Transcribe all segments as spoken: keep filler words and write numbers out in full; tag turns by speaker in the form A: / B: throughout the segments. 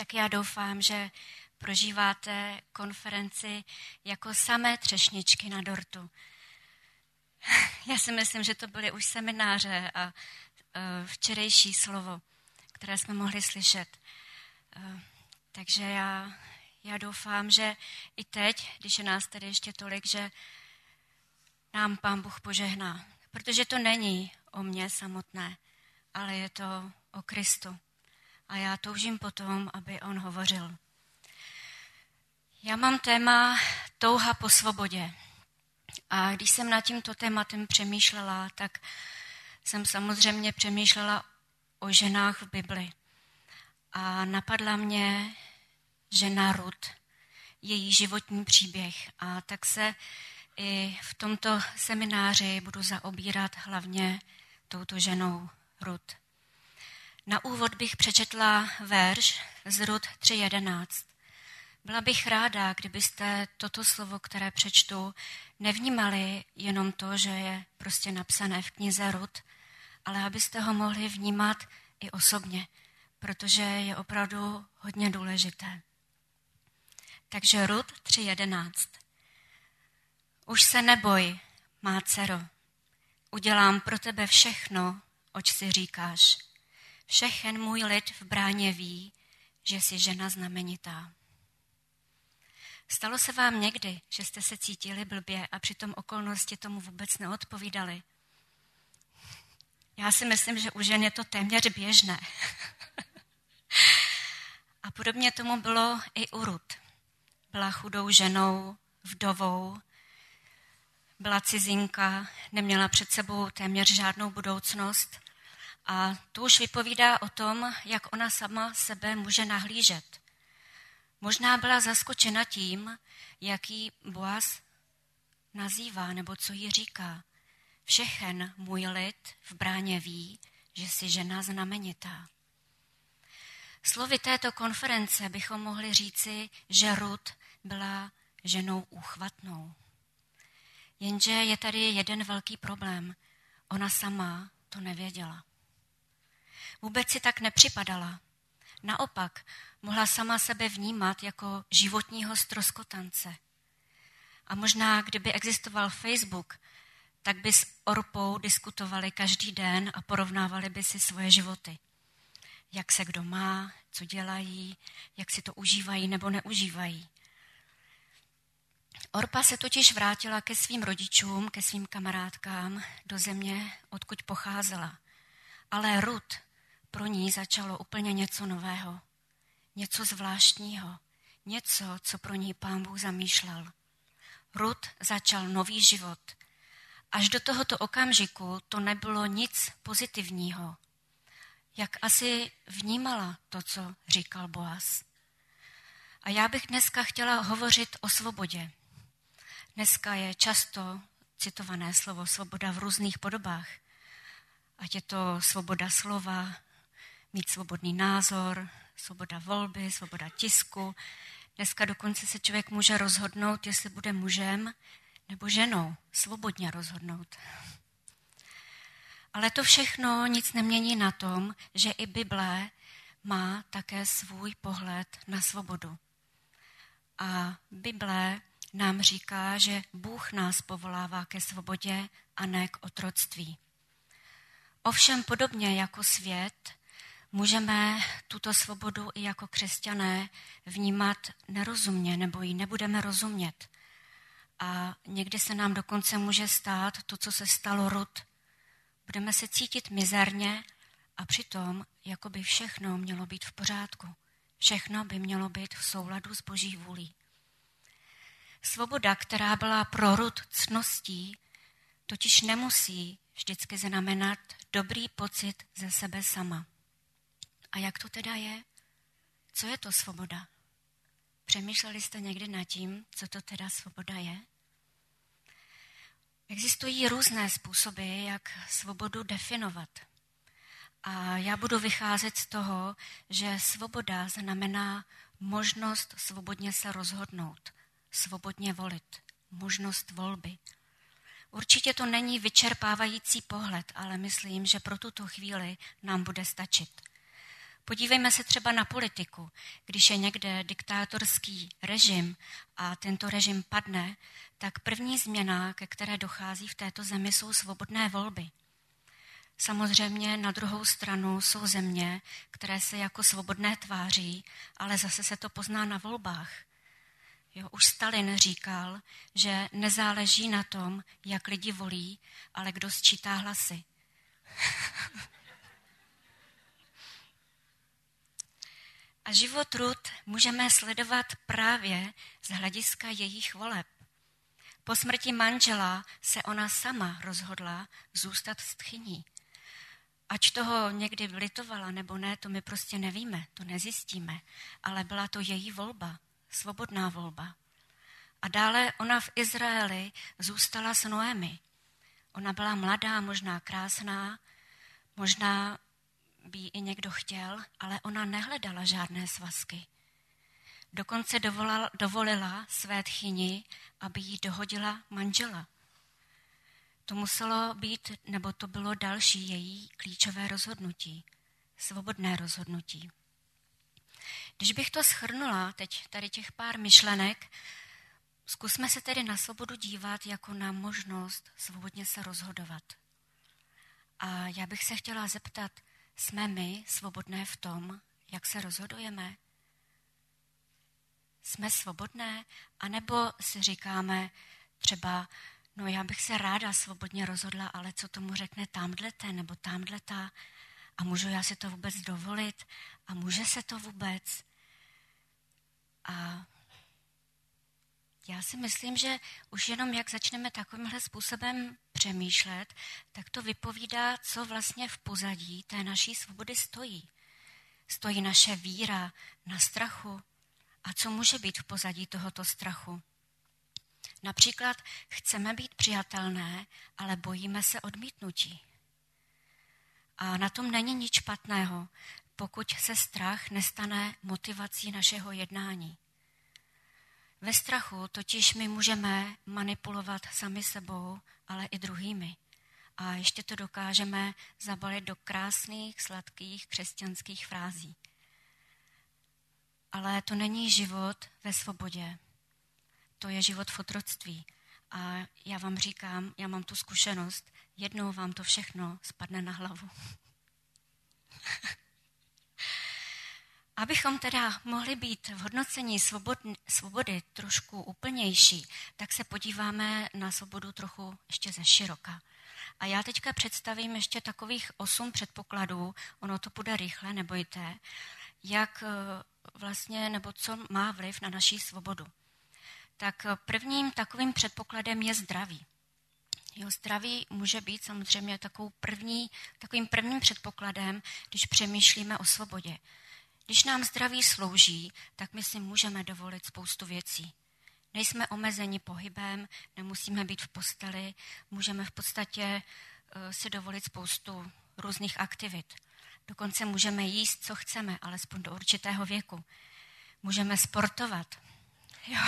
A: tak já doufám, že prožíváte konferenci jako samé třešničky na dortu. Já si myslím, že to byly už semináře a včerejší slovo, které jsme mohli slyšet. Takže já, já doufám, že i teď, když je nás tady ještě tolik, že nám Pán Bůh požehná. Protože to není o mně samotné, ale je to o Kristu. A já toužím potom, aby on hovořil. Já mám téma touha po svobodě. A když jsem nad tímto tématem přemýšlela, tak jsem samozřejmě přemýšlela o ženách v Bibli. A napadla mě žena Rut, její životní příběh. A tak se i v tomto semináři budu zaobírat hlavně touto ženou Rut. Na úvod bych přečetla verš z Rut tři jedenáct. Byla bych ráda, kdybyste toto slovo, které přečtu, nevnímali jenom to, že je prostě napsané v knize Rut, ale abyste ho mohli vnímat i osobně, protože je opravdu hodně důležité. Takže Rut tři jedenáct. Už se neboj, má dcero, udělám pro tebe všechno, oč si říkáš. Všechen můj lid v bráně ví, že jsi žena znamenitá. Stalo se vám někdy, že jste se cítili blbě a přitom okolnosti tomu vůbec neodpovídaly? Já si myslím, že u žen je to téměř běžné. A podobně tomu bylo i u Rut. Byla chudou ženou, vdovou, byla cizinka, neměla před sebou téměř žádnou budoucnost a to už vypovídá o tom, jak ona sama sebe může nahlížet. Možná byla zaskočena tím, jaký Boaz nazývá, nebo co jí říká. Všechen můj lid v bráně ví, že jsi žena znamenitá. Slovy této konference bychom mohli říci, že Rut byla ženou úchvatnou. Jenže je tady jeden velký problém. Ona sama to nevěděla. Vůbec si tak nepřipadala. Naopak, mohla sama sebe vnímat jako životního ztroskotance. A možná, kdyby existoval Facebook, tak by s Orpou diskutovali každý den a porovnávali by si svoje životy. Jak se kdo má, co dělají, jak si to užívají nebo neužívají. Orpa se totiž vrátila ke svým rodičům, ke svým kamarádkám do země, odkud pocházela. Ale Rut pro ní začalo úplně něco nového. Něco zvláštního. Něco, co pro ní Pán Bůh zamýšlel. Rut začal nový život. Až do tohoto okamžiku to nebylo nic pozitivního. Jak asi vnímala to, co říkal Boaz. A já bych dneska chtěla hovořit o svobodě. Dneska je často citované slovo svoboda v různých podobách. Ať je to svoboda slova, mít svobodný názor, svoboda volby, svoboda tisku. Dneska dokonce se člověk může rozhodnout, jestli bude mužem nebo ženou. Svobodně rozhodnout. Ale to všechno nic nemění na tom, že i Bible má také svůj pohled na svobodu. A Bible nám říká, že Bůh nás povolává ke svobodě a ne k otroctví. Ovšem podobně jako svět, můžeme tuto svobodu i jako křesťané vnímat nerozumně nebo ji nebudeme rozumět. A někdy se nám dokonce může stát to, co se stalo Rut. Budeme se cítit mizerně a přitom, jako by všechno mělo být v pořádku. Všechno by mělo být v souladu s Boží vůlí. Svoboda, která byla pro Rut ctností, totiž nemusí vždycky znamenat dobrý pocit ze sebe sama. A jak to teda je? Co je to svoboda? Přemýšleli jste někdy nad tím, co to teda svoboda je? Existují různé způsoby, jak svobodu definovat. A já budu vycházet z toho, že svoboda znamená možnost svobodně se rozhodnout, svobodně volit, možnost volby. Určitě to není vyčerpávající pohled, ale myslím, že pro tuto chvíli nám bude stačit. Podívejme se třeba na politiku. Když je někde diktátorský režim a tento režim padne, tak první změna, ke které dochází v této zemi, jsou svobodné volby. Samozřejmě na druhou stranu jsou země, které se jako svobodné tváří, ale zase se to pozná na volbách. Jo, už Stalin říkal, že nezáleží na tom, jak lidi volí, ale kdo sčítá hlasy. A život Ruth můžeme sledovat právě z hlediska jejich voleb. Po smrti manžela se ona sama rozhodla zůstat tchyní. Ač toho někdy litovala nebo ne, to my prostě nevíme, to nezjistíme, ale byla to její volba, svobodná volba. A dále ona v Izraeli zůstala s Noemi. Ona byla mladá, možná krásná, možná by ji i někdo chtěl, ale ona nehledala žádné svazky. Dokonce dovolala, dovolila své tchyni, aby jí dohodila manžela. To muselo být, nebo to bylo další její klíčové rozhodnutí, svobodné rozhodnutí. Když bych to shrnula, teď tady těch pár myšlenek, zkusme se tedy na svobodu dívat jako na možnost svobodně se rozhodovat. A já bych se chtěla zeptat, jsme my svobodné v tom, jak se rozhodujeme? Jsme svobodné? A nebo si říkáme třeba, no já bych se ráda svobodně rozhodla, ale co tomu řekne tamhlete nebo tamhleta? A můžu já si to vůbec dovolit? A může se to vůbec? A já si myslím, že už jenom jak začneme takovýmhle způsobem přemýšlet, tak to vypovídá, co vlastně v pozadí té naší svobody stojí. Stojí naše víra na strachu. A co může být v pozadí tohoto strachu? Například chceme být přijatelné, ale bojíme se odmítnutí. A na tom není nic špatného, pokud se strach nestane motivací našeho jednání. Ve strachu totiž my můžeme manipulovat sami sebou, ale i druhými. A ještě to dokážeme zabalit do krásných, sladkých křesťanských frází. Ale to není život ve svobodě. To je život v otroctví. A já vám říkám, já mám tu zkušenost, jednou vám to všechno spadne na hlavu. Abychom teda mohli být v hodnocení svobody, svobody trošku úplnější, tak se podíváme na svobodu trochu ještě ze široka. A já teďka představím ještě takových osm předpokladů, ono to bude rychle, nebojte, jak vlastně, nebo co má vliv na naší svobodu. Tak prvním takovým předpokladem je zdraví. Jo, zdraví může být samozřejmě takovou první, takovým prvním předpokladem, když přemýšlíme o svobodě. Když nám zdraví slouží, tak my si můžeme dovolit spoustu věcí. Nejsme omezeni pohybem, nemusíme být v posteli, můžeme v podstatě uh, si dovolit spoustu různých aktivit. Dokonce můžeme jíst, co chceme, alespoň do určitého věku. Můžeme sportovat. Jo.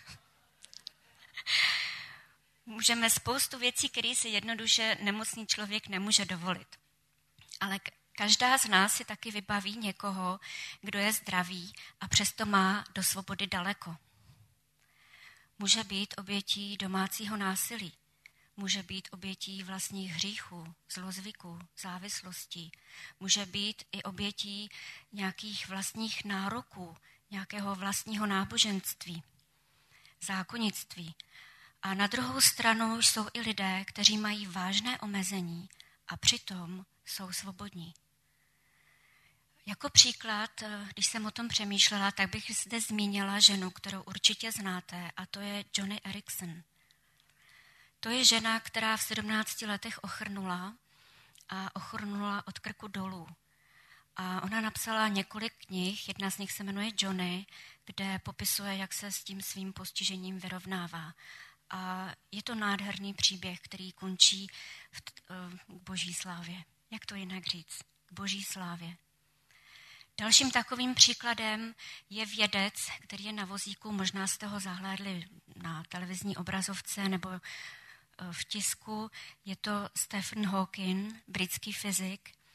A: Můžeme spoustu věcí, které si jednoduše nemocný člověk nemůže dovolit. Ale každá z nás si taky vybaví někoho, kdo je zdravý a přesto má do svobody daleko. Může být obětí domácího násilí. Může být obětí vlastních hříchů, zlozvyků, závislostí. Může být i obětí nějakých vlastních nároků, nějakého vlastního náboženství, zákonnictví. A na druhou stranu jsou i lidé, kteří mají vážné omezení a přitom jsou svobodní. Jako příklad, když jsem o tom přemýšlela, tak bych zde zmínila ženu, kterou určitě znáte, a to je Joni Eareckson. To je žena, která v sedmnácti letech ochrnula a ochrnula od krku dolů. A ona napsala několik knih, jedna z nich se jmenuje Joni, kde popisuje, jak se s tím svým postižením vyrovnává. A je to nádherný příběh, který končí v t- k boží slávě. Jak to jinak říct? K boží slávě. Dalším takovým příkladem je vědec, který je na vozíku, možná jste ho zahlédli na televizní obrazovce nebo v tisku. Je to Stephen Hawking, britský fyzik.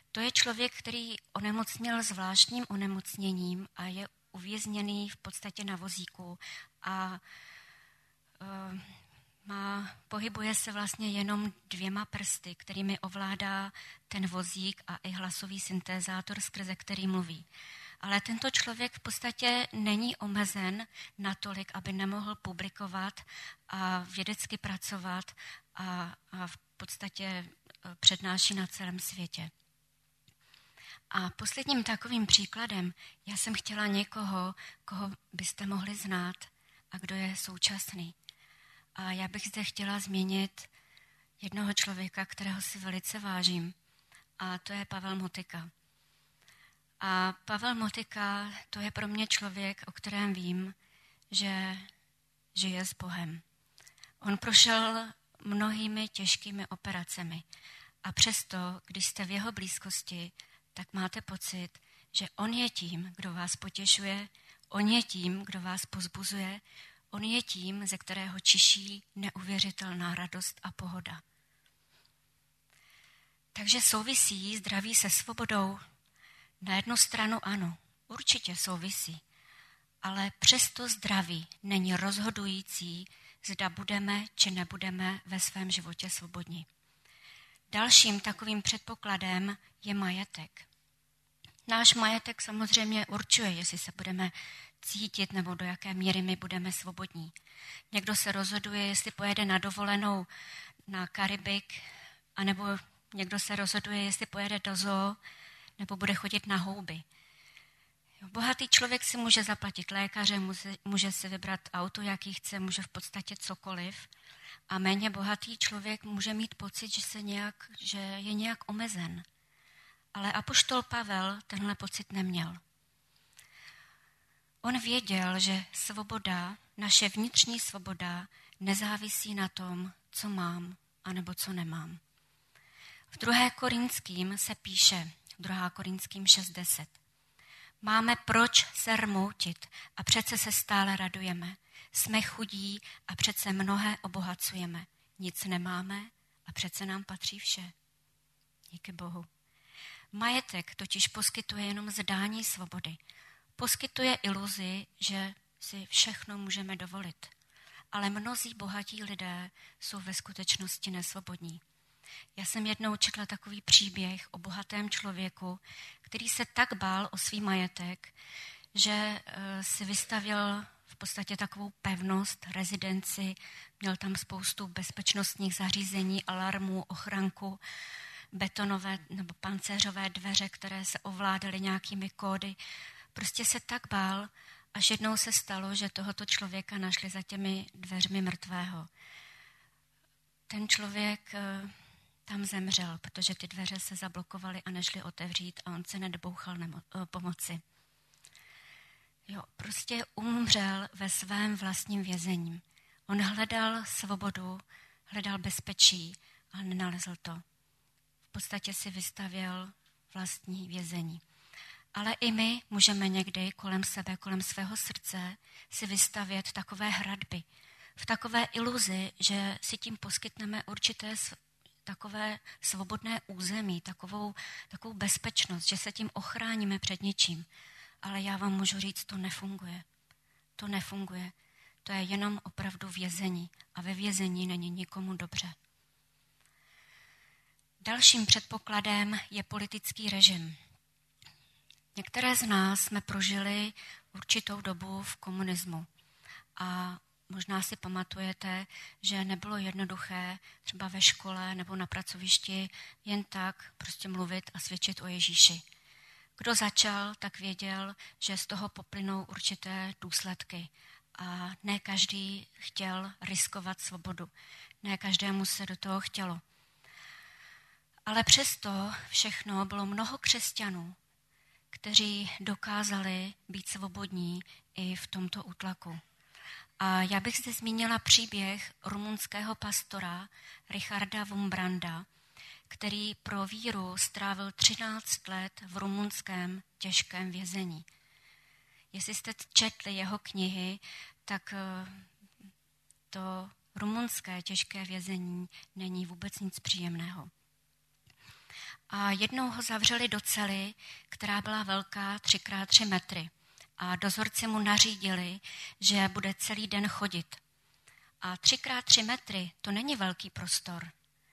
A: To je člověk, který onemocněl zvláštním onemocněním a je uvězněný v podstatě na vozíku a uh, má, pohybuje se vlastně jenom dvěma prsty, kterými ovládá ten vozík a i hlasový syntézátor, skrze který mluví. Ale tento člověk v podstatě není omezen natolik, aby nemohl publikovat a vědecky pracovat a, a v podstatě přednáší na celém světě. A posledním takovým příkladem, já jsem chtěla někoho, koho byste mohli znát a kdo je současný. A já bych zde chtěla zmínit jednoho člověka, kterého si velice vážím, a to je Pavel Motyka. A Pavel Motyka, to je pro mě člověk, o kterém vím, že žije s Bohem. On prošel mnohými těžkými operacemi a přesto, když jste v jeho blízkosti, tak máte pocit, že on je tím, kdo vás potěšuje, on je tím, kdo vás pozbuzuje, on je tím, ze kterého čiší neuvěřitelná radost a pohoda. Takže souvisí zdraví se svobodou? Na jednu stranu ano, určitě souvisí, ale přesto zdraví není rozhodující, zda budeme či nebudeme ve svém životě svobodní. Dalším takovým předpokladem je majetek. Náš majetek samozřejmě určuje, jestli se budeme cítit nebo do jaké míry my budeme svobodní. Někdo se rozhoduje, jestli pojede na dovolenou na Karibik, anebo někdo se rozhoduje, jestli pojede do zoo, nebo bude chodit na houby. Bohatý člověk si může zaplatit lékaře, může, může si vybrat auto, jaký chce, může v podstatě cokoliv. A méně bohatý člověk může mít pocit, že, se nějak, že je nějak omezen. Ale apoštol Pavel tenhle pocit neměl. On věděl, že svoboda, naše vnitřní svoboda, nezávisí na tom, co mám, anebo co nemám. V druhé Korinským se píše, druhá Korinským šest deset. Máme proč se rmoutit a přece se stále radujeme. Jsme chudí a přece mnohé obohacujeme. Nic nemáme a přece nám patří vše. Díky Bohu. Majetek totiž poskytuje jenom zdání svobody. Poskytuje iluzi, že si všechno můžeme dovolit. Ale mnozí bohatí lidé jsou ve skutečnosti nesvobodní. Já jsem jednou četla takový příběh o bohatém člověku, který se tak bál o svý majetek, že si vystavěl v podstatě takovou pevnost, rezidenci, měl tam spoustu bezpečnostních zařízení, alarmů, ochranku, betonové nebo pancéřové dveře, které se ovládaly nějakými kódy. Prostě se tak bál, až jednou se stalo, že tohoto člověka našli za těmi dveřmi mrtvého. Ten člověk tam zemřel, protože ty dveře se zablokovaly a nešly otevřít a on se nedobouchal nemo- pomoci. Jo, prostě umřel ve svém vlastním vězení. On hledal svobodu, hledal bezpečí, ale nenalezl to. V podstatě si vystavěl vlastní vězení. Ale i my můžeme někdy kolem sebe, kolem svého srdce si vystavět takové hradby. V takové iluzi, že si tím poskytneme určité takové svobodné území, takovou, takovou bezpečnost, že se tím ochráníme před ničím. Ale já vám můžu říct, to nefunguje. To nefunguje. To je jenom opravdu vězení. A ve vězení není nikomu dobře. Dalším předpokladem je politický režim. Některé z nás jsme prožili určitou dobu v komunismu. A možná si pamatujete, že nebylo jednoduché třeba ve škole nebo na pracovišti jen tak prostě mluvit a svědčit o Ježíši. Kdo začal, tak věděl, že z toho poplynou určité důsledky. A ne každý chtěl riskovat svobodu. Ne každému se do toho chtělo. Ale přesto všechno bylo mnoho křesťanů, kteří dokázali být svobodní i v tomto útlaku. A já bych zde zmínila příběh rumunského pastora Richarda Wurmbranda, který pro víru strávil třináct let v rumunském těžkém vězení. Jestli jste četli jeho knihy, tak to rumunské těžké vězení není vůbec nic příjemného. A jednou ho zavřeli do cely, která byla velká tři krát tři metry. A dozorci mu nařídili, že bude celý den chodit. A tři krát tři metry, to není velký prostor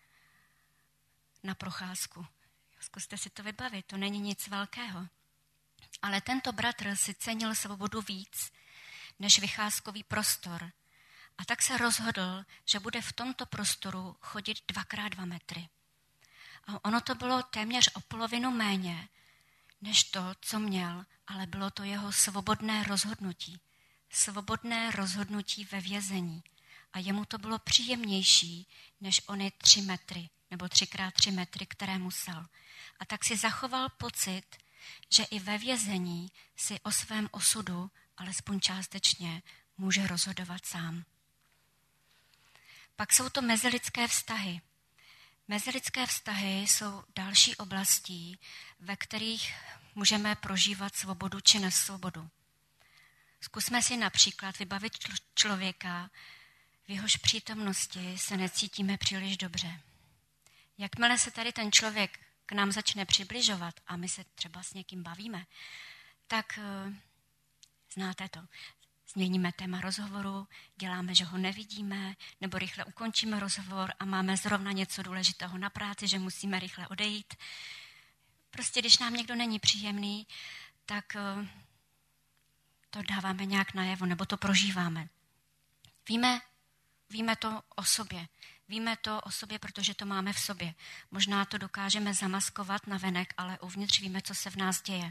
A: na procházku. Zkuste si to vybavit, to není nic velkého. Ale tento bratr si cenil svobodu víc než vycházkový prostor. A tak se rozhodl, že bude v tomto prostoru chodit dvakrát dva metry. A ono to bylo téměř o polovinu méně, než to, co měl, ale bylo to jeho svobodné rozhodnutí. Svobodné rozhodnutí ve vězení. A jemu to bylo příjemnější, než ony tři metry, nebo třikrát tři metry, které musel. A tak si zachoval pocit, že i ve vězení si o svém osudu, alespoň částečně, může rozhodovat sám. Pak jsou to mezilidské vztahy. Mezilidské vztahy jsou další oblastí, ve kterých můžeme prožívat svobodu či nesvobodu. Zkusme si například vybavit člověka, v jehož přítomnosti se necítíme příliš dobře. Jakmile se tady ten člověk k nám začne přibližovat a my se třeba s někým bavíme, tak uh, znáte to. Změníme téma rozhovoru, děláme, že ho nevidíme, nebo rychle ukončíme rozhovor a máme zrovna něco důležitého na práci, že musíme rychle odejít. Prostě když nám někdo není příjemný, tak uh, to dáváme nějak najevo, nebo to prožíváme. Víme, víme to o sobě. Víme to o sobě, protože to máme v sobě. Možná to dokážeme zamaskovat navenek, ale uvnitř víme, co se v nás děje.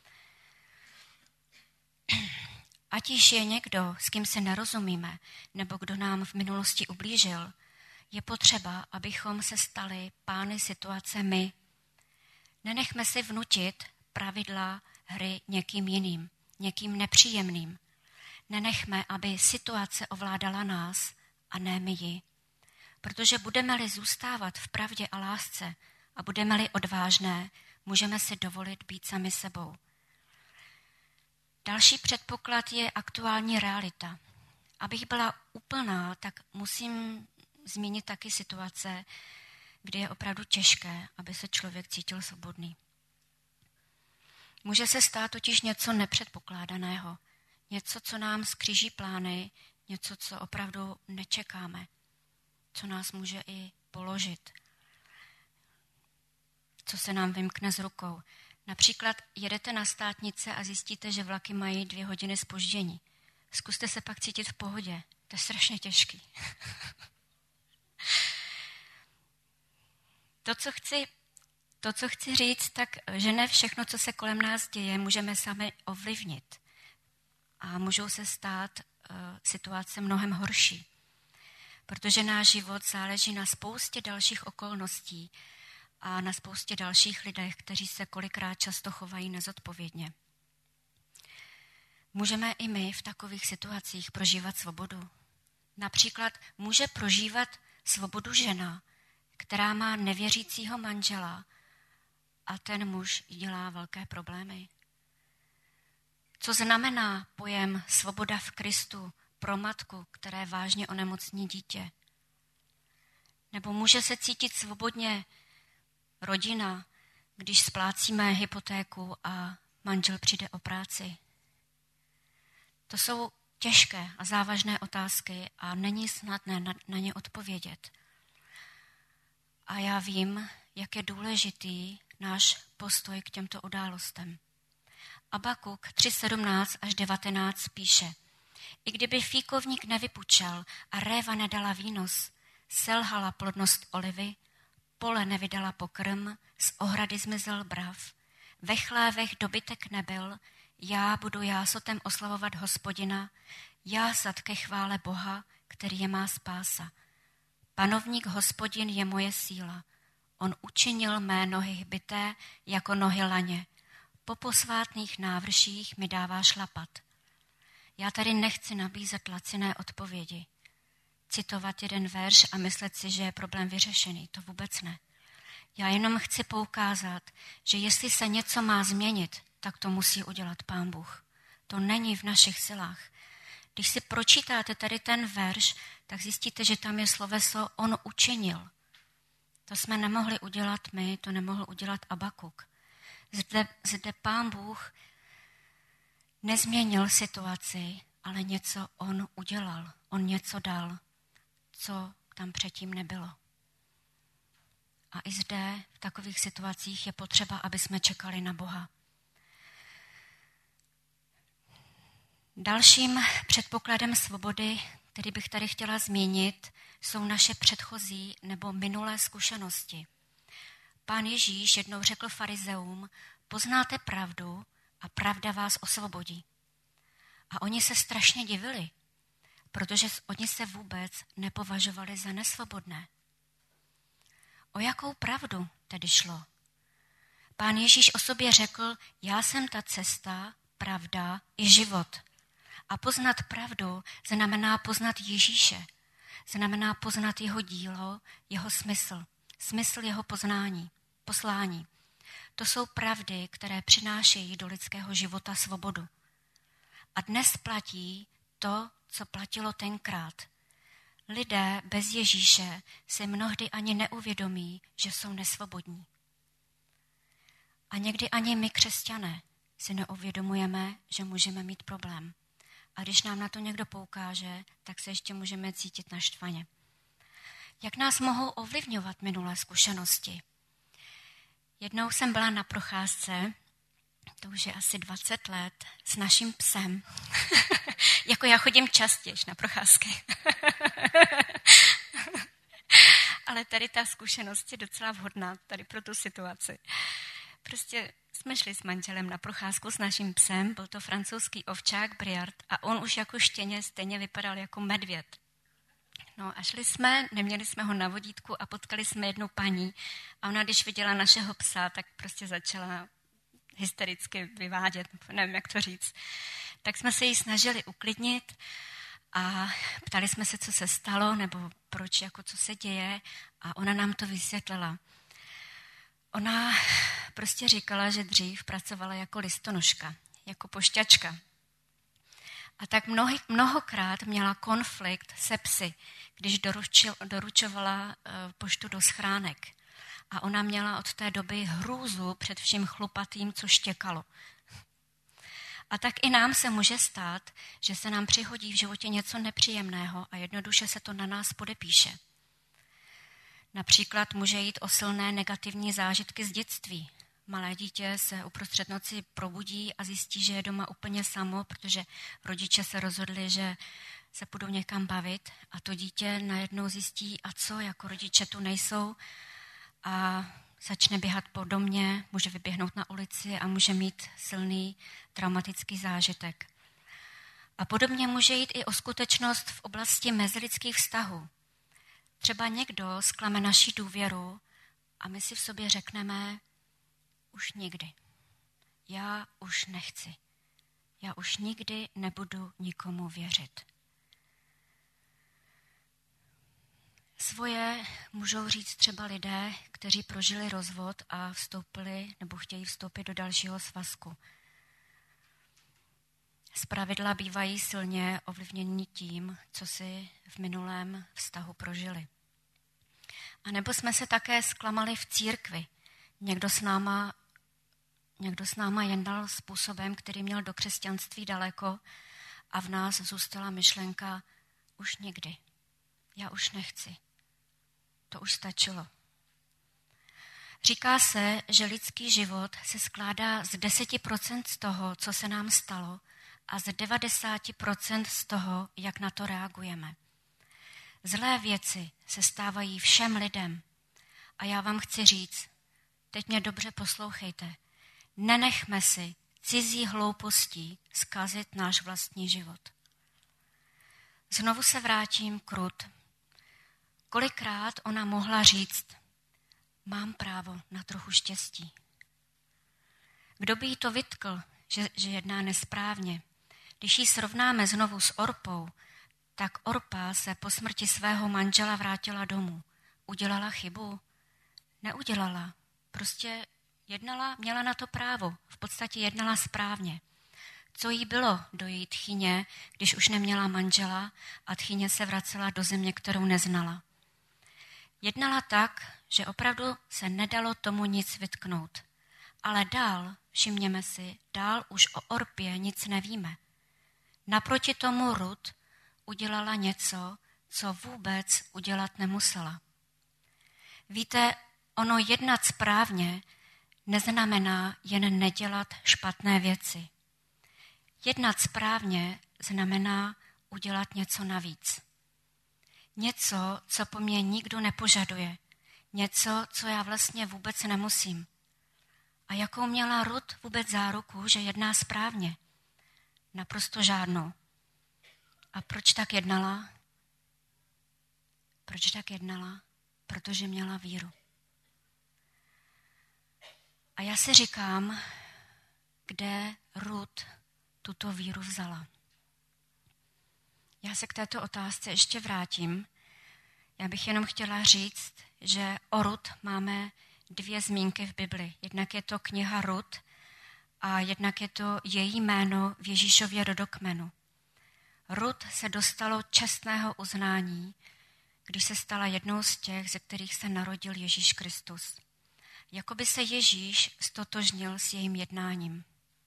A: Ať již je někdo, s kým se nerozumíme, nebo kdo nám v minulosti ublížil, je potřeba, abychom se stali pány situace my. Nenechme si vnutit pravidla hry někým jiným, někým nepříjemným. Nenechme, aby situace ovládala nás a ne my ji. Protože budeme-li zůstávat v pravdě a lásce a budeme-li odvážné, můžeme si dovolit být sami sebou. Další předpoklad je aktuální realita. Abych byla úplná, tak musím zmínit taky situace, kdy je opravdu těžké, aby se člověk cítil svobodný. Může se stát totiž něco nepředpokládaného, něco, co nám skříží plány, něco, co opravdu nečekáme, co nás může i položit, co se nám vymkne z rukou. Například jedete na státnice a zjistíte, že vlaky mají dvě hodiny zpoždění. Zkuste se pak cítit v pohodě. To je strašně těžký. To, co chci, to, co chci říct, tak že ne všechno, co se kolem nás děje, můžeme sami ovlivnit. A můžou se stát uh, situace mnohem horší. Protože náš život záleží na spoustě dalších okolností a na spoustě dalších lidech, kteří se kolikrát často chovají nezodpovědně. Můžeme i my v takových situacích prožívat svobodu. Například může prožívat svobodu žena, která má nevěřícího manžela a ten muž jí dělá velké problémy. Co znamená pojem svoboda v Kristu pro matku, které vážně onemocní dítě? Nebo může se cítit svobodně rodina, když splácíme hypotéku a manžel přijde o práci? To jsou těžké a závažné otázky a není snadné na, na ně odpovědět. A já vím, jak je důležitý náš postoj k těmto událostem. Abakuk tři sedmnáct až devatenáct píše: I kdyby fíkovník nevypučel a réva nedala výnos, selhala plodnost olivy, pole nevydala pokrm, z ohrady zmizel brav, ve chlévech dobytek nebyl, já budu jásotem oslavovat Hospodina, jásat ke chvále Boha, který je má spása. Panovník Hospodin je moje síla. On učinil mé nohy hbité jako nohy laně. Po posvátných návrších mi dává šlapat. Já tady nechci nabízet laciné odpovědi. Citovat jeden verš a myslet si, že je problém vyřešený. To vůbec ne. Já jenom chci poukázat, že jestli se něco má změnit, tak to musí udělat Pán Bůh. To není v našich silách. Když si pročítáte tady ten verš, tak zjistíte, že tam je sloveso on učinil. To jsme nemohli udělat my, to nemohl udělat Abakuk. Zde, zde Pán Bůh nezměnil situaci, ale něco on udělal. On něco dal, co tam předtím nebylo. A i zde v takových situacích je potřeba, aby jsme čekali na Boha. Dalším předpokladem svobody, který bych tady chtěla zmínit, jsou naše předchozí nebo minulé zkušenosti. Pán Ježíš jednou řekl farizeům, poznáte pravdu a pravda vás osvobodí. A oni se strašně divili, protože oni se vůbec nepovažovali za nesvobodné. O jakou pravdu tedy šlo? Pán Ježíš o sobě řekl, já jsem ta cesta, pravda i život. A poznat pravdu znamená poznat Ježíše. Znamená poznat jeho dílo, jeho smysl. Smysl jeho poznání, poslání. To jsou pravdy, které přinášejí do lidského života svobodu. A dnes platí to, co platilo tenkrát. Lidé bez Ježíše si mnohdy ani neuvědomí, že jsou nesvobodní. A někdy ani my, křesťané, si neuvědomujeme, že můžeme mít problém. A když nám na to někdo poukáže, tak se ještě můžeme cítit naštvaně. Jak nás mohou ovlivňovat minulé zkušenosti? Jednou jsem byla na procházce, to už je asi dvacet let, s naším psem. Jako já chodím častěji na procházky. Ale tady ta zkušenost je docela vhodná tady pro tu situaci. Prostě jsme šli s manželem na procházku s naším psem, byl to francouzský ovčák Briard a on už jako štěně stejně vypadal jako medvěd. No a šli jsme, neměli jsme ho na vodítku a potkali jsme jednu paní a ona, když viděla našeho psa, tak prostě začala hystericky vyvádět, nevím, jak to říct. Tak jsme se jí snažili uklidnit a ptali jsme se, co se stalo, nebo proč, jako co se děje a ona nám to vysvětlila. Ona prostě říkala, že dřív pracovala jako listonoška, jako pošťačka. A tak mnohy, mnohokrát měla konflikt se psy, když doručil, doručovala uh, poštu do schránek. A ona měla od té doby hrůzu před vším chlupatým, co štěkalo. A tak i nám se může stát, že se nám přihodí v životě něco nepříjemného a jednoduše se to na nás podepíše. Například může jít o silné negativní zážitky z dětství. Malé dítě se uprostřed noci probudí a zjistí, že je doma úplně samo, protože rodiče se rozhodli, že se budou někam bavit a to dítě najednou zjistí, a co, jako rodiče tu nejsou a začne běhat po domě, může vyběhnout na ulici a může mít silný traumatický zážitek. A podobně může jít i o skutečnost v oblasti mezilidských vztahů. Třeba někdo zklame naši důvěru a my si v sobě řekneme, už nikdy. Já už nechci. Já už nikdy nebudu nikomu věřit. Svoje můžou říct třeba lidé, kteří prožili rozvod a vstoupili nebo chtějí vstoupit do dalšího svazku. Zpravidla bývají silně ovlivněni tím, co si v minulém vztahu prožili. A nebo jsme se také zklamali v církvi. Někdo s náma, někdo s náma jednal způsobem, který měl do křesťanství daleko a v nás zůstala myšlenka už nikdy. Já už nechci. To už stačilo. Říká se, že lidský život se skládá z deset procent z toho, co se nám stalo, a z devadesát procent z toho, jak na to reagujeme. Zlé věci se stávají všem lidem. A já vám chci říct, teď mě dobře poslouchejte, nenechme si cizí hloupostí zkazit náš vlastní život. Znovu se vrátím k Rut. Kolikrát ona mohla říct, mám právo na trochu štěstí. Kdo by jí to vytkl, že, že jedná nesprávně? Když ji srovnáme znovu s Orpou, tak Orpa se po smrti svého manžela vrátila domů. Udělala chybu? Neudělala. Prostě jednala, měla na to právo. V podstatě jednala správně. Co jí bylo do její tchyně, když už neměla manžela a tchyně se vracela do země, kterou neznala? Jednala tak, že opravdu se nedalo tomu nic vytknout. Ale dál, všimněme si, dál už o Orpě nic nevíme. Naproti tomu Rut udělala něco, co vůbec udělat nemusela. Víte, ono jednat správně neznamená jen nedělat špatné věci. Jednat správně znamená udělat něco navíc. Něco, co po mně nikdo nepožaduje. Něco, co já vlastně vůbec nemusím. A jakou měla Rut vůbec záruku, že jedná správně? Naprosto žádnou. A proč tak jednala? Proč tak jednala? Protože měla víru. A já si říkám, kde Rut tuto víru vzala. Já se k této otázce ještě vrátím. Já bych jenom chtěla říct, že o Rut máme dvě zmínky v Bibli. Jednak je to kniha Rut a jednak je to její jméno v Ježíšově rodokmenu. Rut se dostalo čestného uznání, když se stala jednou z těch, ze kterých se narodil Ježíš Kristus. Jakoby se Ježíš stotožnil s jejím jednáním.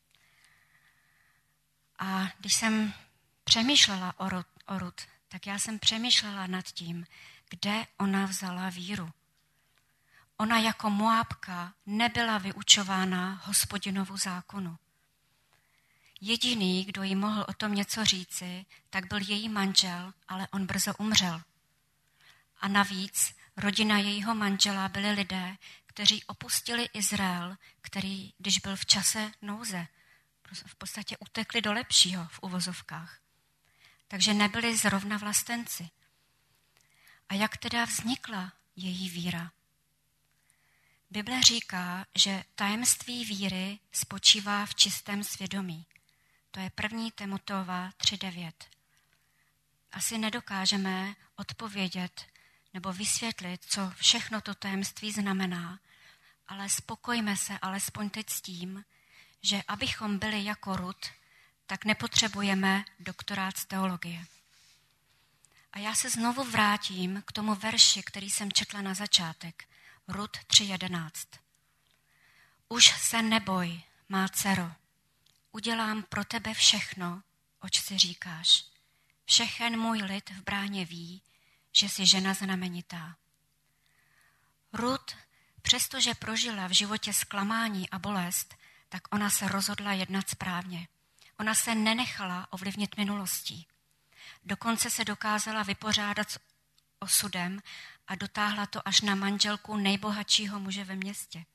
A: A když jsem přemýšlela o Rut, o Rut, tak já jsem přemýšlela nad tím, kde ona vzala víru. Ona jako Moábka nebyla vyučována Hospodinovu zákonu. Jediný, kdo jí mohl o tom něco říci, tak byl její manžel, ale on brzo umřel. A navíc rodina jejího manžela byli lidé, kteří opustili Izrael, který, když byl v čase nouze, v podstatě utekli do lepšího v uvozovkách. Takže nebyli zrovna vlastenci. A jak teda vznikla její víra? Bible říká, že tajemství víry spočívá v čistém svědomí. To je první Timoteova tři devět. Asi nedokážeme odpovědět nebo vysvětlit, co všechno to tajemství znamená, ale spokojme se alespoň teď s tím, že abychom byli jako Rut, tak nepotřebujeme doktorát z teologie. A já se znovu vrátím k tomu verši, který jsem četla na začátek. Rut tři jedenáct. Už se neboj, má dcero, udělám pro tebe všechno, oč si říkáš. Všechen můj lid v bráně ví, že jsi žena znamenitá. Rut, přestože prožila v životě zklamání a bolest, tak ona se rozhodla jednat správně. Ona se nenechala ovlivnit minulostí. Dokonce se dokázala vypořádat s osudem a dotáhla to až na manželku nejbohatšího muže ve městě.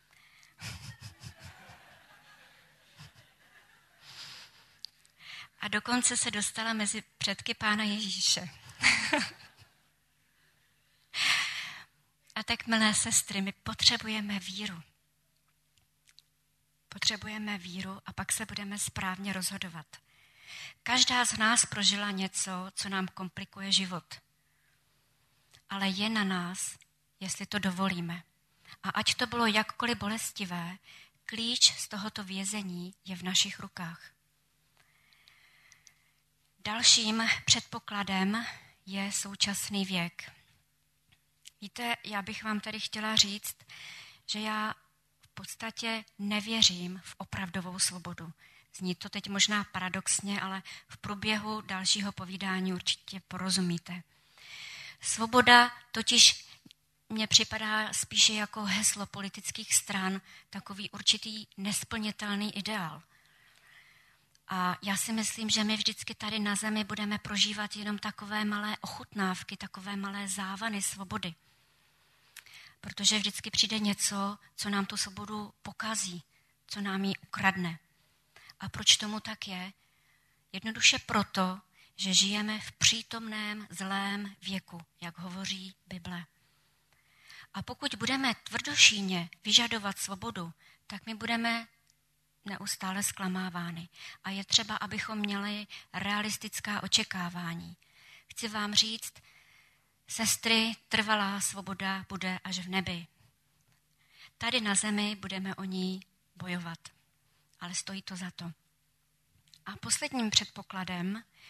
A: A dokonce se dostala mezi předky Pána Ježíše. A tak, milé sestry, my potřebujeme víru. Potřebujeme víru a pak se budeme správně rozhodovat. Každá z nás prožila něco, co nám komplikuje život. Ale je na nás, jestli to dovolíme. A ať to bylo jakkoliv bolestivé, klíč z tohoto vězení je v našich rukách. Dalším předpokladem je současný věk. Víte, já bych vám tady chtěla říct, že já v podstatě nevěřím v opravdovou svobodu. Zní to teď možná paradoxně, ale v průběhu dalšího povídání určitě porozumíte. Svoboda totiž mně připadá spíše jako heslo politických stran, takový určitý nesplnitelný ideál. A já si myslím, že my vždycky tady na zemi budeme prožívat jenom takové malé ochutnávky, takové malé závany svobody. Protože vždycky přijde něco, co nám tu svobodu pokazí, co nám ji ukradne. A proč tomu tak je? Jednoduše proto, že žijeme v přítomném zlém věku, jak hovoří Bible. A pokud budeme tvrdošíjně vyžadovat svobodu, tak my budeme neustále zklamávány. A je třeba, abychom měli realistická očekávání. Chci vám říct, sestry, trvalá svoboda bude až v nebi. Tady na zemi budeme o ní bojovat, ale stojí to za to. A posledním předpokladem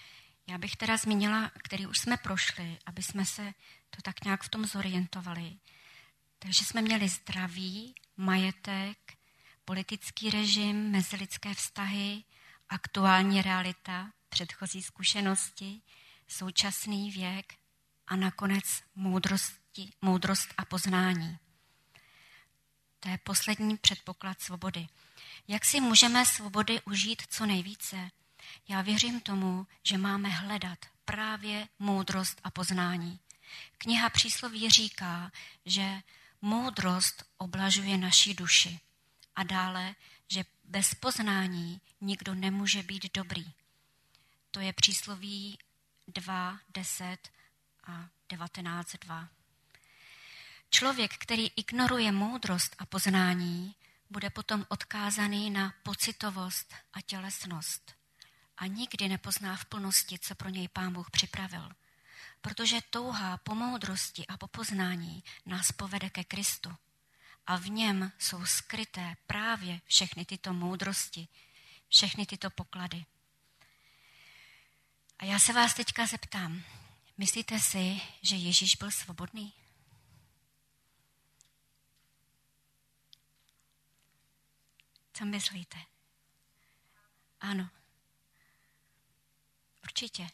A: Já bych teda zmínila, který už jsme prošli, aby jsme se to tak nějak v tom zorientovali. Takže jsme měli zdraví, majetek, politický režim, mezilidské vztahy, aktuální realita, předchozí zkušenosti, současný věk a nakonec moudrosti, moudrost a poznání. To je poslední předpoklad svobody. Jak si můžeme svobody užít co nejvíce? Já věřím tomu, že máme hledat právě moudrost a poznání. Kniha Přísloví říká, že moudrost oblažuje naši duši. A dále, že bez poznání nikdo nemůže být dobrý. To je Přísloví dva, deset a devatenáct dva. Člověk, který ignoruje moudrost a poznání, bude potom odkázaný na pocitovost a tělesnost. A nikdy nepozná v plnosti, co pro něj Pán Bůh připravil. Protože touha po moudrosti a po poznání nás povede ke Kristu. A v něm jsou skryté právě všechny tyto moudrosti, všechny tyto poklady. A já se vás teďka zeptám, myslíte si, že Ježíš byl svobodný? Co myslíte? Ano. Určitě.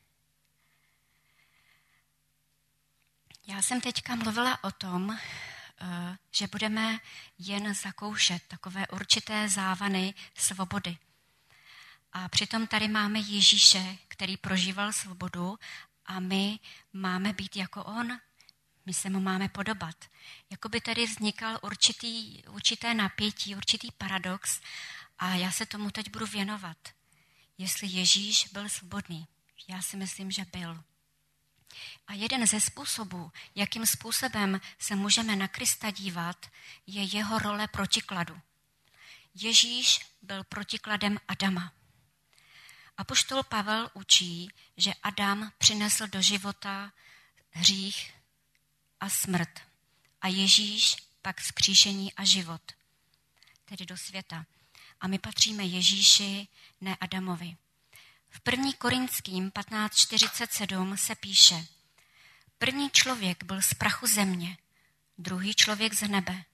A: Já jsem teďka mluvila o tom, že budeme jen zakoušet takové určité závany svobody. A přitom tady máme Ježíše, který prožíval svobodu a my máme být jako on. My se mu máme podobat. Jakoby tady vznikal určitý, určité napětí, určitý paradox a já se tomu teď budu věnovat. Jestli Ježíš byl svobodný. Já si myslím, že byl. A jeden ze způsobů, jakým způsobem se můžeme na Krista dívat, je jeho role protikladu. Ježíš byl protikladem Adama. Apoštol Pavel učí, že Adam přinesl do života hřích a smrt. A Ježíš pak vzkříšení a život, tedy do světa. A my patříme Ježíši, ne Adamovi. V první Korinským patnáct čtyřicet sedm se píše: První člověk byl z prachu země, druhý člověk z nebe.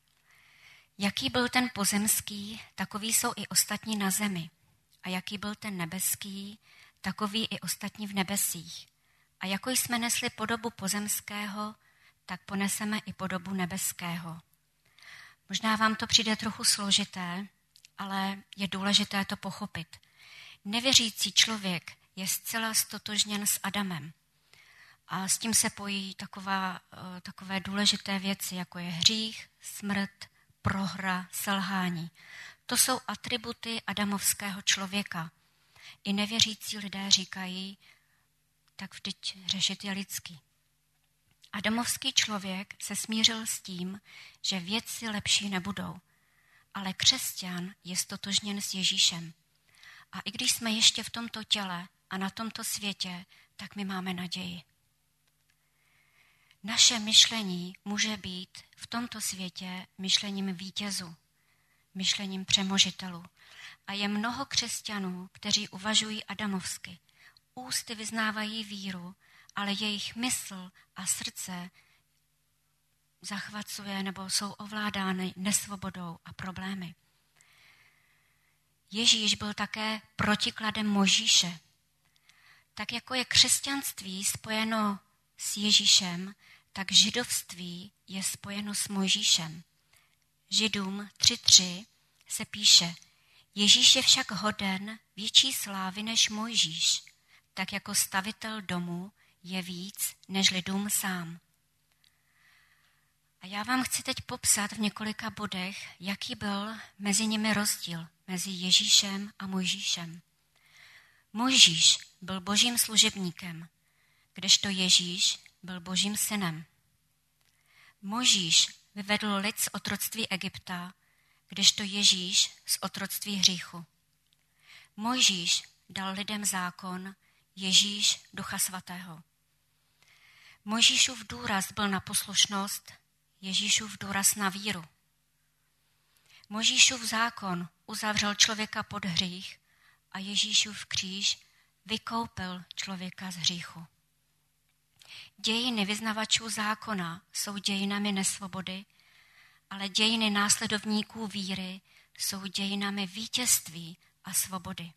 A: Jaký byl ten pozemský, takový jsou i ostatní na zemi. A jaký byl ten nebeský, takový i ostatní v nebesích. A jako jsme nesli podobu pozemského, tak poneseme i podobu nebeského. Možná vám to přijde trochu složité, ale je důležité to pochopit. Nevěřící člověk je zcela stotožněn s Adamem. A s tím se pojí taková, takové důležité věci, jako je hřích, smrt, prohra, selhání. To jsou atributy adamovského člověka. I nevěřící lidé říkají, tak vždyť řešit je lidský. Adamovský člověk se smířil s tím, že věci lepší nebudou, ale křesťan je stotožněn s Ježíšem. A i když jsme ještě v tomto těle a na tomto světě, tak my máme naději. Naše myšlení může být v tomto světě myšlením vítězů, myšlením přemožitelů. A je mnoho křesťanů, kteří uvažují adamovsky. Ústy vyznávají víru, ale jejich mysl a srdce zachvacuje nebo jsou ovládány nesvobodou a problémy. Ježíš byl také protikladem Mojžíše. Tak jako je křesťanství spojeno s Ježíšem, tak židovství je spojeno s Mojžíšem. Židům tři tři se píše: Ježíš je však hoden větší slávy než Mojžíš, tak jako stavitel domu je víc nežli dům sám. A já vám chci teď popsat v několika bodech, jaký byl mezi nimi rozdíl mezi Ježíšem a Mojžíšem. Mojžíš byl božím služebníkem, kdežto Ježíš byl božím synem. Mojžíš vyvedl lid z otroctví Egypta, kdežto Ježíš z otroctví hříchu. Mojžíš dal lidem zákon, Ježíš Ducha Svatého. Mojžíšův důraz byl na poslušnost, Ježíšův důraz na víru. Mojžíšův zákon uzavřel člověka pod hřích a Ježíšův kříž vykoupil člověka z hříchu. Dějiny vyznavačů zákona jsou dějinami nesvobody, ale dějiny následovníků víry jsou dějinami vítězství a svobody.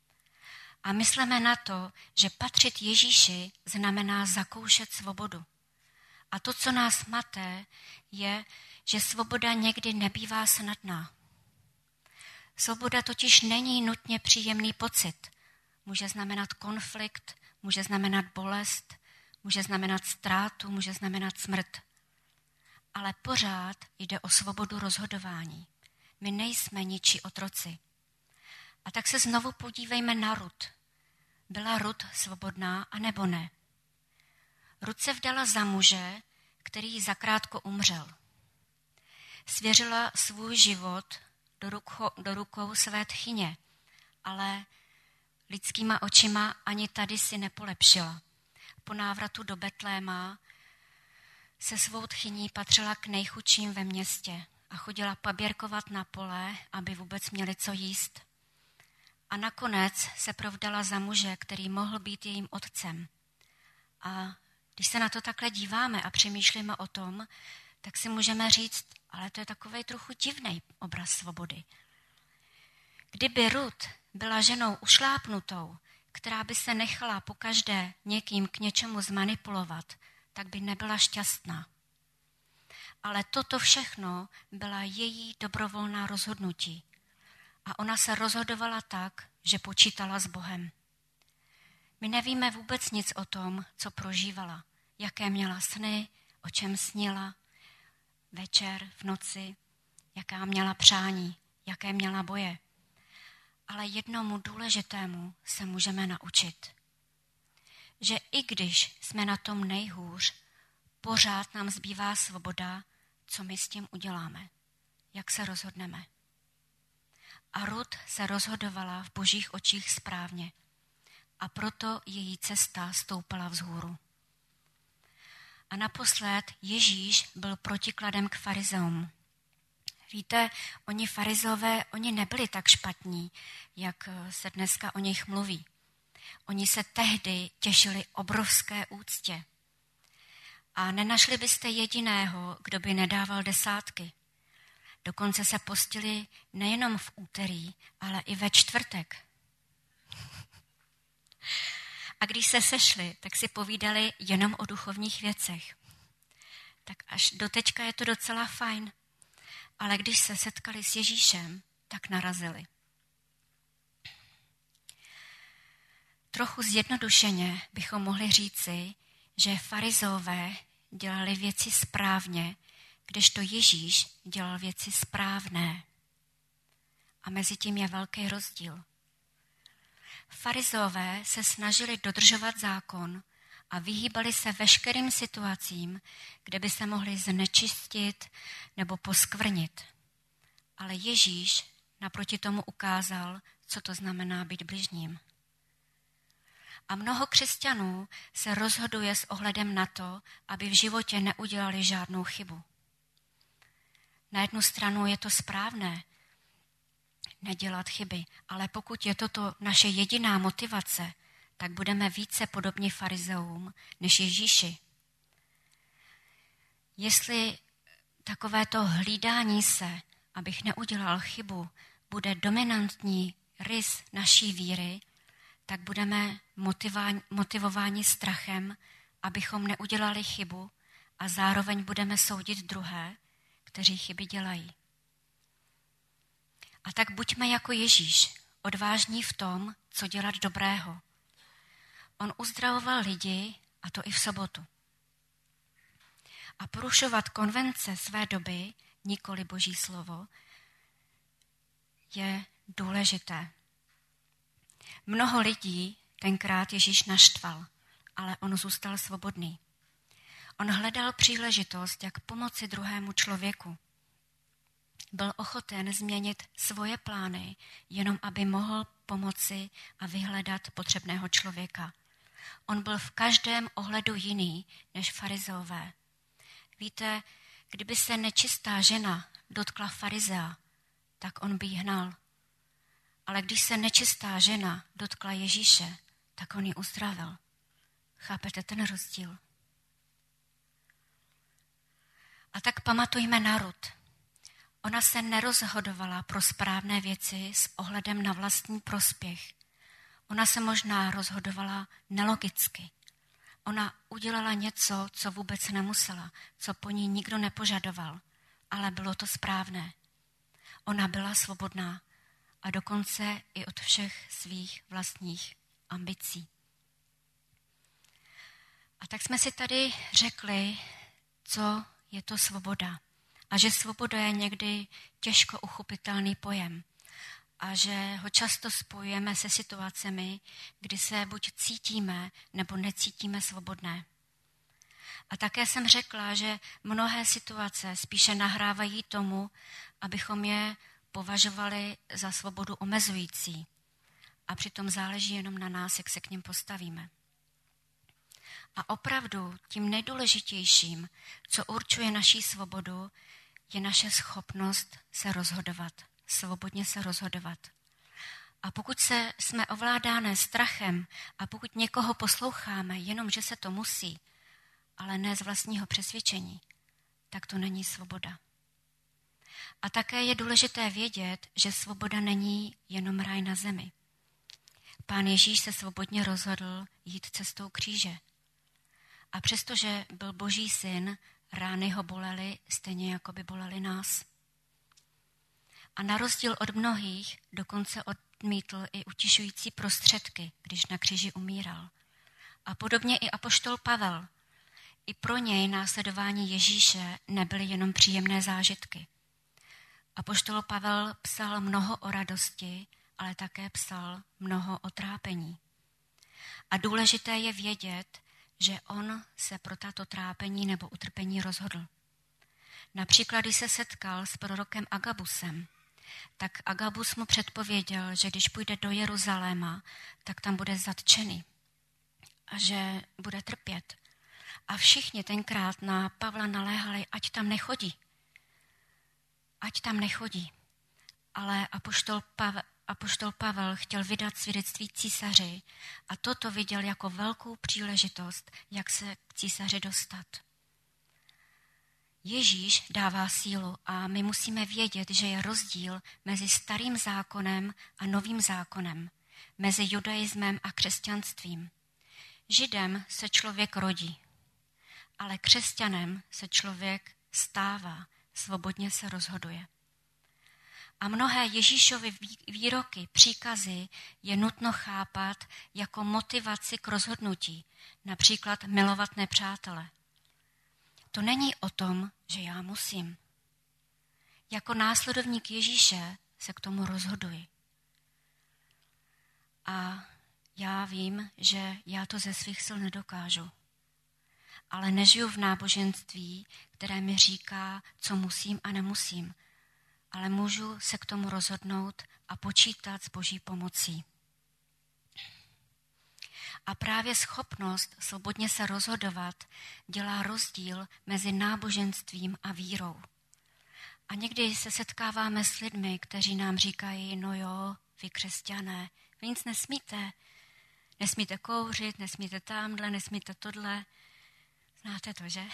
A: A myslíme na to, že patřit Ježíši znamená zakoušet svobodu. A to, co nás maté, je, že svoboda někdy nebývá snadná. Svoboda totiž není nutně příjemný pocit. Může znamenat konflikt, může znamenat bolest, může znamenat ztrátu, může znamenat smrt. Ale pořád jde o svobodu rozhodování. My nejsme ničí otroci. A tak se znovu podívejme na Rut. Byla Rut svobodná, anebo ne? Rut se vdala za muže, který jí zakrátko umřel. Svěřila svůj život do, ruko, do rukou své tchyně, ale lidskýma očima ani tady si nepolepšila. Po návratu do Betléma se svou tchyní patřila k nejchudším ve městě a chodila paběrkovat na pole, aby vůbec měli co jíst. A nakonec se provdala za muže, který mohl být jejím otcem. A když se na to takhle díváme a přemýšlíme o tom, tak si můžeme říct, ale to je takovej trochu divný obraz svobody. Kdyby Rut byla ženou ušlápnutou, která by se nechala pokaždé někým k něčemu zmanipulovat, tak by nebyla šťastná. Ale toto všechno byla její dobrovolná rozhodnutí. A ona se rozhodovala tak, že počítala s Bohem. My nevíme vůbec nic o tom, co prožívala, jaké měla sny, o čem snila, večer, v noci, jaká měla přání, jaké měla boje. Ale jednomu důležitému se můžeme naučit. Že i když jsme na tom nejhůř, pořád nám zbývá svoboda, co my s tím uděláme, jak se rozhodneme. A Rut se rozhodovala v Božích očích správně a proto její cesta stoupala vzhůru. A naposled Ježíš byl protikladem k farizeům. Víte, oni farizové, oni nebyli tak špatní, jak se dneska o nich mluví. Oni se tehdy těšili obrovské úctě. A nenašli byste jediného, kdo by nedával desátky. Dokonce se postili nejenom v úterý, ale i ve čtvrtek. A když se sešli, tak si povídali jenom o duchovních věcech. Tak až doteďka je to docela fajn. Ale když se setkali s Ježíšem, tak narazili. Trochu zjednodušeně bychom mohli říci, že farizové dělali věci správně, kdežto Ježíš dělal věci správné. A mezi tím je velký rozdíl. Farizové se snažili dodržovat zákon a vyhýbali se veškerým situacím, kde by se mohli znečistit nebo poskvrnit. Ale Ježíš naproti tomu ukázal, co to znamená být bližním. A mnoho křesťanů se rozhoduje s ohledem na to, aby v životě neudělali žádnou chybu. Na jednu stranu je to správné, nedělat chyby, ale pokud je toto naše jediná motivace, tak budeme více podobní farizeům než Ježíši. Jestli takovéto hlídání se, abych neudělal chybu, bude dominantní rys naší víry, tak budeme motivováni strachem, abychom neudělali chybu a zároveň budeme soudit druhé, kteří chyby dělají. A tak buďme jako Ježíš, odvážní v tom, co dělat dobrého. On uzdravoval lidi, a to i v sobotu. A porušovat konvence své doby, nikoli Boží slovo, je důležité. Mnoho lidí tenkrát Ježíš naštval, ale on zůstal svobodný. On hledal příležitost, jak pomoci druhému člověku. Byl ochoten změnit svoje plány, jenom aby mohl pomoci a vyhledat potřebného člověka. On byl v každém ohledu jiný než farizeové. Víte, kdyby se nečistá žena dotkla farizea, tak on by ji hnal. Ale když se nečistá žena dotkla Ježíše, tak on ji uzdravil. Chápete ten rozdíl? A tak pamatujme na Rut. Ona se nerozhodovala pro správné věci s ohledem na vlastní prospěch. Ona se možná rozhodovala nelogicky. Ona udělala něco, co vůbec nemusela, co po ní nikdo nepožadoval, ale bylo to správné. Ona byla svobodná a dokonce i od všech svých vlastních ambicí. A tak jsme si tady řekli, co je to svoboda. A že svoboda je někdy těžko uchopitelný pojem. A že ho často spojujeme se situacemi, kdy se buď cítíme, nebo necítíme svobodné. A také jsem řekla, že mnohé situace spíše nahrávají tomu, abychom je považovali za svobodu omezující. A přitom záleží jenom na nás, jak se k nim postavíme. A opravdu tím nejdůležitějším, co určuje naší svobodu, je naše schopnost se rozhodovat, svobodně se rozhodovat. A pokud se, jsme ovládány strachem a pokud někoho posloucháme, jenom že se to musí, ale ne z vlastního přesvědčení, tak to není svoboda. A také je důležité vědět, že svoboda není jenom ráj na zemi. Pán Ježíš se svobodně rozhodl jít cestou kříže. A přestože byl Boží syn, rány ho bolely stejně jako by bolely nás. A na rozdíl od mnohých dokonce odmítl i utišující prostředky, když na kříži umíral. A podobně i apoštol Pavel. I pro něj následování Ježíše nebyly jenom příjemné zážitky. Apoštol Pavel psal mnoho o radosti, ale také psal mnoho o trápení. A důležité je vědět, že on se pro tato trápení nebo utrpení rozhodl. Například, když se setkal s prorokem Agabusem, tak Agabus mu předpověděl, že když půjde do Jeruzaléma, tak tam bude zatčený a že bude trpět. A všichni tenkrát na Pavla naléhali, ať tam nechodí. Ať tam nechodí. Ale apoštol Pavel, apoštol Pavel chtěl vydat svědectví císaři a toto viděl jako velkou příležitost, jak se k císaři dostat. Ježíš dává sílu a my musíme vědět, že je rozdíl mezi starým zákonem a novým zákonem, mezi judaismem a křesťanstvím. Židem se člověk rodí, ale křesťanem se člověk stává, svobodně se rozhoduje. A mnohé Ježíšovy výroky, příkazy je nutno chápat jako motivaci k rozhodnutí, například milovat nepřátele. To není o tom, že já musím. Jako následovník Ježíše se k tomu rozhoduji. A já vím, že já to ze svých sil nedokážu. Ale nežiju v náboženství, které mi říká, co musím a nemusím. Ale můžu se k tomu rozhodnout a počítat s Boží pomocí. A právě schopnost svobodně se rozhodovat dělá rozdíl mezi náboženstvím a vírou. A někdy se setkáváme s lidmi, kteří nám říkají, no jo, vy křesťané, vy nic nesmíte. Nesmíte kouřit, nesmíte tamhle, nesmíte tohle. Znáte to, že?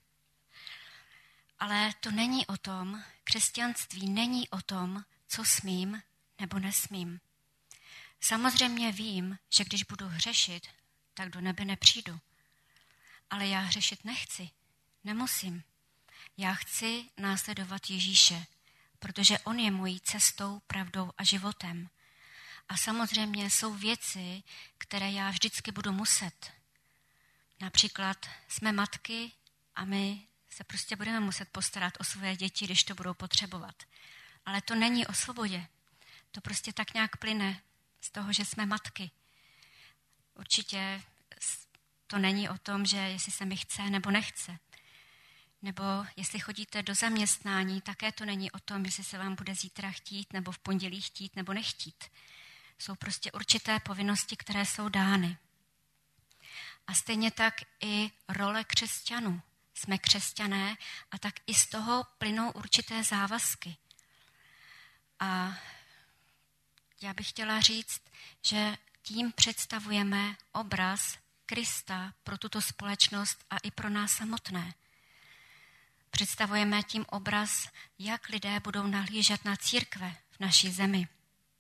A: Ale to není o tom, křesťanství není o tom, co smím nebo nesmím. Samozřejmě vím, že když budu hřešit, tak do nebe nepřijdu. Ale já hřešit nechci, nemusím. Já chci následovat Ježíše, protože on je mojí cestou, pravdou a životem. A samozřejmě jsou věci, které já vždycky budu muset. Například jsme matky a my se prostě budeme muset postarat o své děti, když to budou potřebovat. Ale to není o svobodě. To prostě tak nějak plyne z toho, že jsme matky. Určitě to není o tom, že jestli se mi chce nebo nechce. Nebo jestli chodíte do zaměstnání, také to není o tom, jestli se vám bude zítra chtít, nebo v pondělí chtít, nebo nechtít. Jsou prostě určité povinnosti, které jsou dány. A stejně tak i role křesťanů. Jsme křesťané a tak i z toho plynou určité závazky. A já bych chtěla říct, že tím představujeme obraz Krista pro tuto společnost a i pro nás samotné. Představujeme tím obraz, jak lidé budou nahlížet na církve v naší zemi.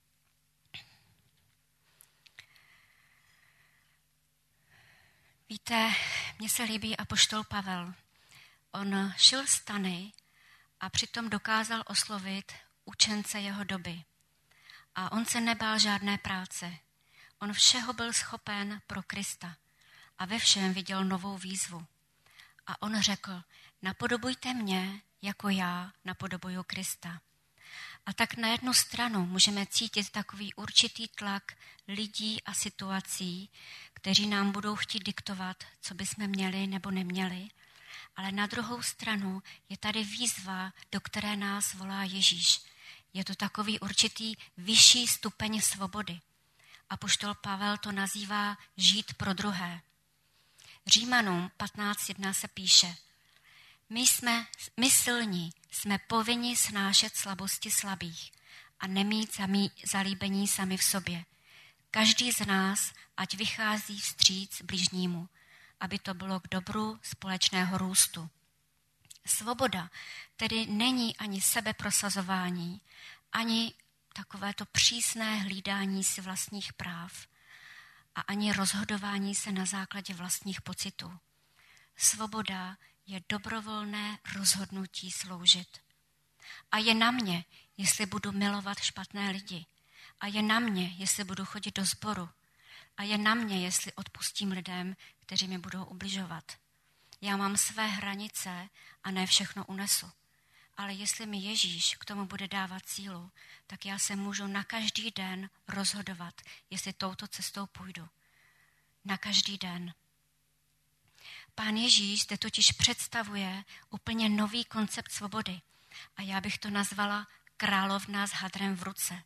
A: Víte, mně se líbí apoštol Pavel. On šil stany a přitom dokázal oslovit učence jeho doby. A on se nebál žádné práce. On všeho byl schopen pro Krista a ve všem viděl novou výzvu. A on řekl, napodobujte mě, jako já napodobuju Krista. A tak na jednu stranu můžeme cítit takový určitý tlak lidí a situací, kteří nám budou chtít diktovat, co bychom měli nebo neměli, ale na druhou stranu je tady výzva, do které nás volá Ježíš. Je to takový určitý vyšší stupeň svobody. Apoštol Pavel to nazývá žít pro druhé. Římanům patnáct jedna se píše, my jsme, my silní, jsme povinni snášet slabosti slabých a nemít zamí, zalíbení sami v sobě. Každý z nás, ať vychází vstříc bližnímu, aby to bylo k dobru společného růstu. Svoboda tedy není ani sebeprosazování, ani takovéto přísné hlídání si vlastních práv a ani rozhodování se na základě vlastních pocitů. Svoboda je dobrovolné rozhodnutí sloužit. A je na mě, jestli budu milovat špatné lidi. A je na mě, jestli budu chodit do sboru. A je na mě, jestli odpustím lidem, kteří mi budou ubližovat. Já mám své hranice a ne všechno unesu. Ale jestli mi Ježíš k tomu bude dávat sílu, tak já se můžu na každý den rozhodovat, jestli touto cestou půjdu. Na každý den. Pán Ježíš zde totiž představuje úplně nový koncept svobody. A já bych to nazvala královna s hadrem v ruce.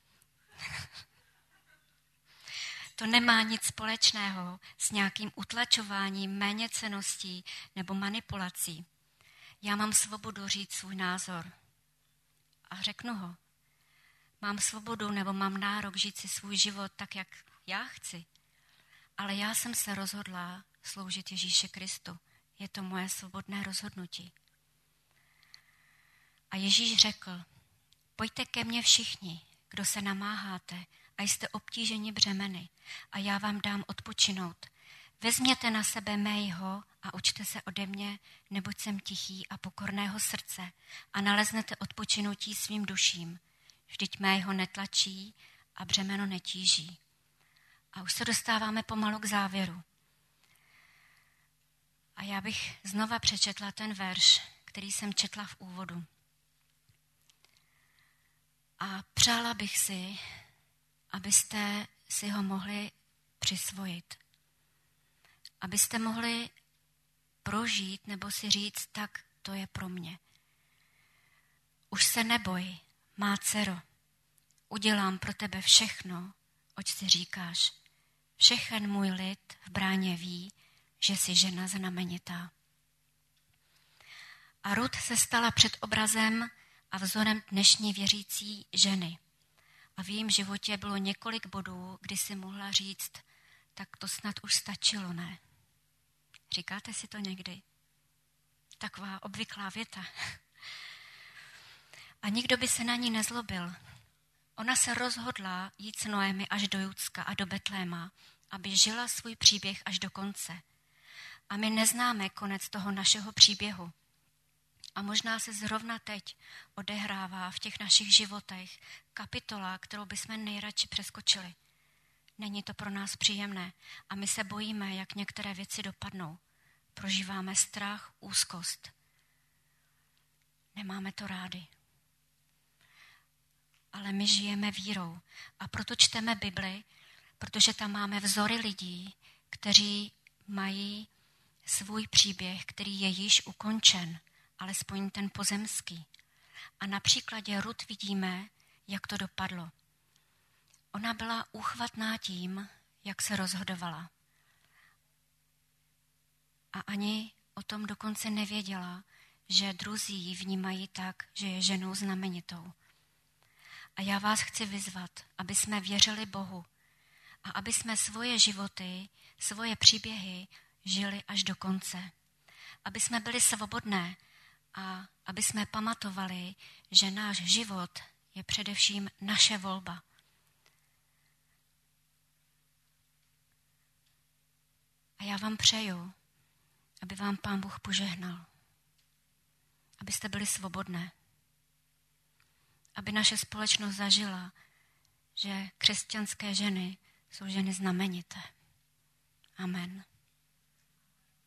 A: To nemá nic společného s nějakým utlačováním méněcenností nebo manipulací. Já mám svobodu říct svůj názor. A řeknu ho. Mám svobodu nebo mám nárok žít si svůj život tak, jak já chci. Ale já jsem se rozhodla sloužit Ježíši Kristu. Je to moje svobodné rozhodnutí. A Ježíš řekl, pojďte ke mně všichni, kdo se namáháte a jste obtíženi břemeny a já vám dám odpočinout. Vezměte na sebe mého a učte se ode mě, neboť jsem tichý a pokorného srdce a naleznete odpočinutí svým duším. Vždyť mého netlačí a břemeno netíží. A už se dostáváme pomalu k závěru. A já bych znova přečetla ten verš, který jsem četla v úvodu. A přála bych si, abyste si ho mohli přisvojit. Abyste mohli prožít nebo si říct, tak to je pro mě. Už se neboj, má dcero, udělám pro tebe všechno, oč si říkáš. Všechen můj lid v bráně ví, že jsi žena znamenitá. A Rut se stala před obrazem a vzorem dnešní věřící ženy. A v jejím životě bylo několik bodů, kdy si mohla říct, tak to snad už stačilo, ne? Říkáte si to někdy? Taková obvyklá věta. A nikdo by se na ní nezlobil. Ona se rozhodla jít s Noemi až do Judska a do Betléma, aby žila svůj příběh až do konce. A my neznáme konec toho našeho příběhu. A možná se zrovna teď odehrává v těch našich životech kapitola, kterou bychom nejradši přeskočili. Není to pro nás příjemné a my se bojíme, jak některé věci dopadnou. Prožíváme strach, úzkost. Nemáme to rádi. Ale my žijeme vírou a proto čteme Bibli, protože tam máme vzory lidí, kteří mají svůj příběh, který je již ukončen, alespoň ten pozemský. A na příkladě Rut vidíme, jak to dopadlo. Ona byla úchvatná tím, jak se rozhodovala. A ani o tom dokonce nevěděla, že druzí ji vnímají tak, že je ženou znamenitou. A já vás chci vyzvat, aby jsme věřili Bohu a aby jsme svoje životy, svoje příběhy žili až do konce. Aby jsme byli svobodné a aby jsme pamatovali, že náš život je především naše volba. A já vám přeju, aby vám Pán Bůh požehnal. Abyste byli svobodné. Aby naše společnost zažila, že křesťanské ženy jsou ženy znamenité. Amen.